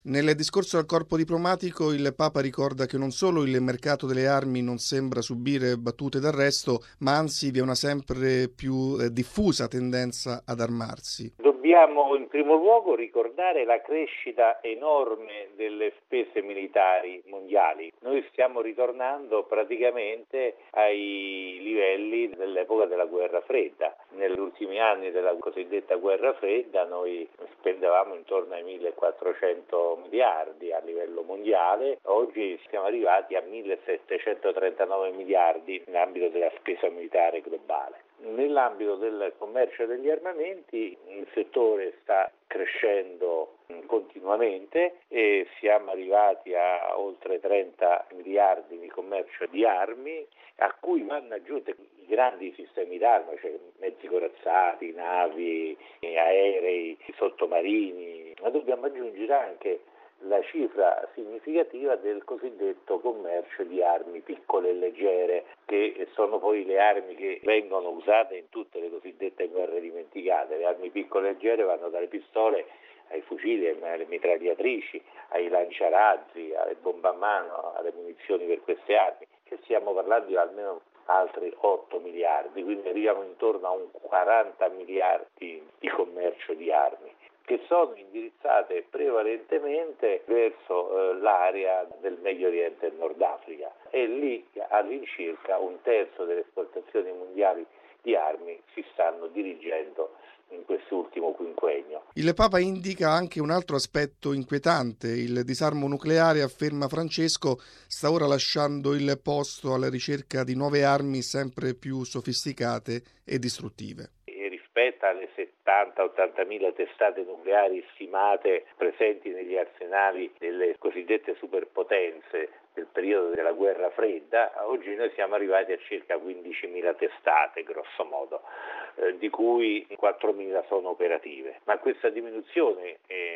Nel discorso al corpo diplomatico il Papa ricorda che non solo il mercato delle armi non sembra subire battute d'arresto, ma anzi vi è una sempre più diffusa tendenza ad armarsi. Dobbiamo in primo luogo ricordare la crescita enorme delle spese militari mondiali. Noi stiamo ritornando praticamente ai livelli dell'epoca della guerra fredda. Negli ultimi anni della cosiddetta guerra fredda noi spendevamo intorno ai 1400 miliardi a livello mondiale, oggi siamo arrivati a 1739 miliardi nell'ambito della spesa militare globale. Nell'ambito del commercio degli armamenti il settore sta crescendo continuamente e siamo arrivati a oltre 30 miliardi di commercio di armi, a cui vanno aggiunti i grandi sistemi d'arma, cioè mezzi corazzati, navi, aerei, sottomarini, ma dobbiamo aggiungere anche la cifra significativa del cosiddetto commercio di armi piccole e leggere, che sono poi le armi che vengono usate in tutte le cosiddette guerre dimenticate. Le armi piccole e leggere vanno dalle pistole ai fucili, alle mitragliatrici, ai lanciarazzi, alle bombe a mano, alle munizioni per queste armi, che stiamo parlando di almeno altri 8 miliardi, quindi arriviamo intorno a un 40 miliardi di commercio di armi, che sono indirizzate prevalentemente verso l'area del Medio Oriente e Nord Africa, e lì all'incirca un terzo delle esportazioni mondiali di armi si stanno dirigendo in quest'ultimo quinquennio. Il Papa indica anche un altro aspetto inquietante: il disarmo nucleare, afferma Francesco, sta ora lasciando il posto alla ricerca di nuove armi sempre più sofisticate e distruttive. Rispetto alle 70-80 mila testate nucleari stimate presenti negli arsenali delle cosiddette superpotenze del periodo della guerra fredda, oggi noi siamo arrivati a circa 15.000 testate, grosso modo, di cui 4.000 sono operative. Ma questa diminuzione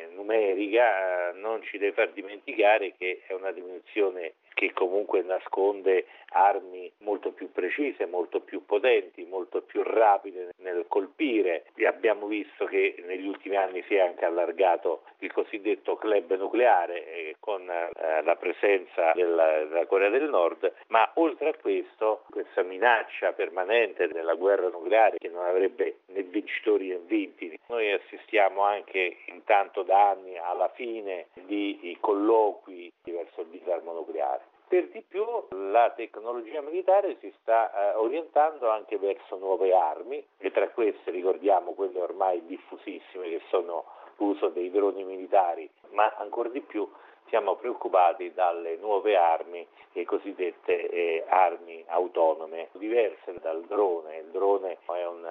numerica non ci deve far dimenticare che è una diminuzione che comunque nasconde armi molto più precise, molto più potenti, molto più rapide nel colpire. E abbiamo visto che negli ultimi anni si è anche allargato il cosiddetto club nucleare con la presenza della Corea del Nord, ma oltre a questo, questa minaccia permanente della guerra nucleare che non avrebbe né vincitori né vinti, noi assistiamo anche intanto da anni alla fine di colloqui verso il disarmo nucleare. Per di più la tecnologia militare si sta orientando anche verso nuove armi, e tra queste ricordiamo quelle ormai diffusissime che sono l'uso dei droni militari, ma ancora di più siamo preoccupati dalle nuove armi, le cosiddette armi autonome, diverse dal drone. Il drone è un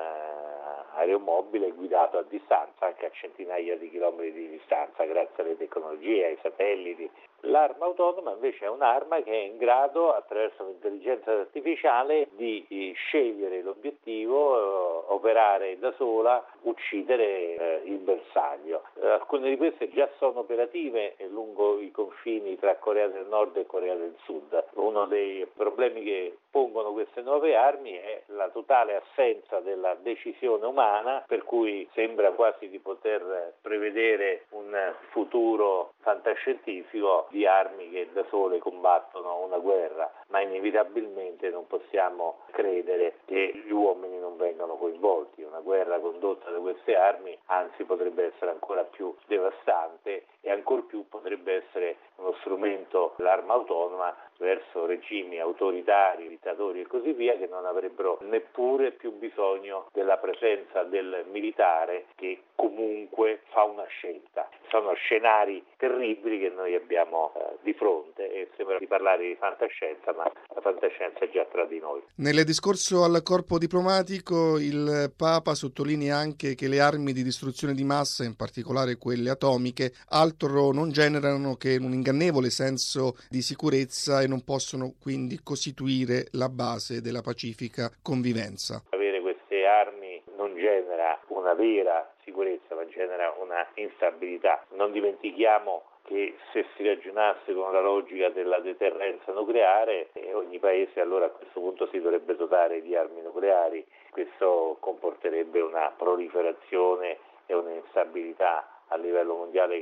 aeromobile guidato a distanza, anche a centinaia di chilometri di distanza, grazie alle tecnologie, ai satelliti. L'arma autonoma invece è un'arma che è in grado, attraverso l'intelligenza artificiale, di scegliere l'obiettivo, operare da sola, uccidere il bersaglio. Alcune di queste già sono operative lungo i confini tra Corea del Nord e Corea del Sud. Uno dei problemi che pongono queste nuove armi è la totale assenza della decisione umana, per cui sembra quasi di poter prevedere un futuro fantascientifico di armi che da sole combattono una guerra, ma inevitabilmente non possiamo credere che gli uomini non vengano coinvolti. Una guerra condotta da queste armi anzi potrebbe essere ancora più devastante, e ancor più potrebbe essere uno strumento, l'arma autonoma, verso regimi autoritari, dittatori e così via, che non avrebbero neppure più bisogno della presenza del militare, che comunque fa una scelta. Sono scenari terribili che noi abbiamo di fronte, e sembra di parlare di fantascienza, ma la fantascienza è già tra di noi. Nel discorso al corpo diplomatico il Papa sottolinea anche che le armi di distruzione di massa, in particolare quelle atomiche, altro non generano che un ingannevole senso di sicurezza e non possono quindi costituire la base della pacifica convivenza. Avere queste armi non genera una vera sicurezza, ma genera una instabilità. Non dimentichiamo che se si ragionasse con la logica della deterrenza nucleare, ogni paese allora a questo punto si dovrebbe dotare di armi nucleari. Questo comporterebbe una proliferazione e un'instabilità a livello mondiale che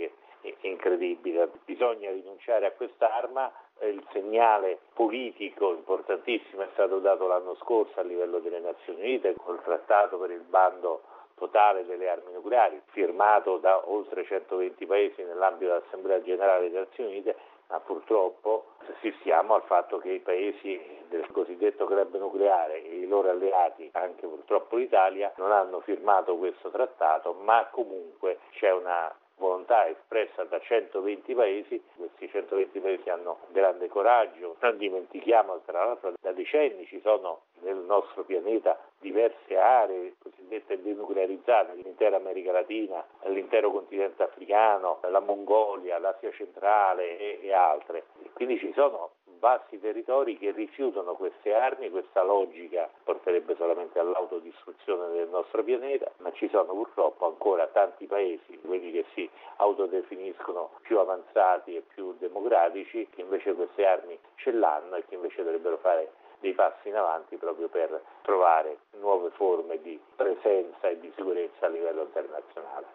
incredibile. Bisogna rinunciare a quest'arma. Il segnale politico importantissimo è stato dato l'anno scorso a livello delle Nazioni Unite col trattato per il bando totale delle armi nucleari, firmato da oltre 120 paesi nell'ambito dell'Assemblea Generale delle Nazioni Unite, ma purtroppo assistiamo al fatto che i paesi del cosiddetto club nucleare e i loro alleati, anche purtroppo l'Italia, non hanno firmato questo trattato, ma comunque c'è una volontà espressa da 120 paesi. Questi 120 paesi hanno grande coraggio. Non dimentichiamo, tra l'altro, da decenni ci sono nel nostro pianeta diverse aree cosiddette denuclearizzate, l'intera America Latina, l'intero continente africano, la Mongolia, l'Asia centrale e altre. Quindi ci sono vasti territori che rifiutano queste armi. Questa logica porterebbe solamente all'autodistruzione del nostro pianeta, ma ci sono purtroppo ancora tanti paesi, quelli che si autodefiniscono più avanzati e più democratici, che invece queste armi ce l'hanno e che invece dovrebbero fare dei passi in avanti proprio per trovare nuove forme di presenza e di sicurezza a livello internazionale.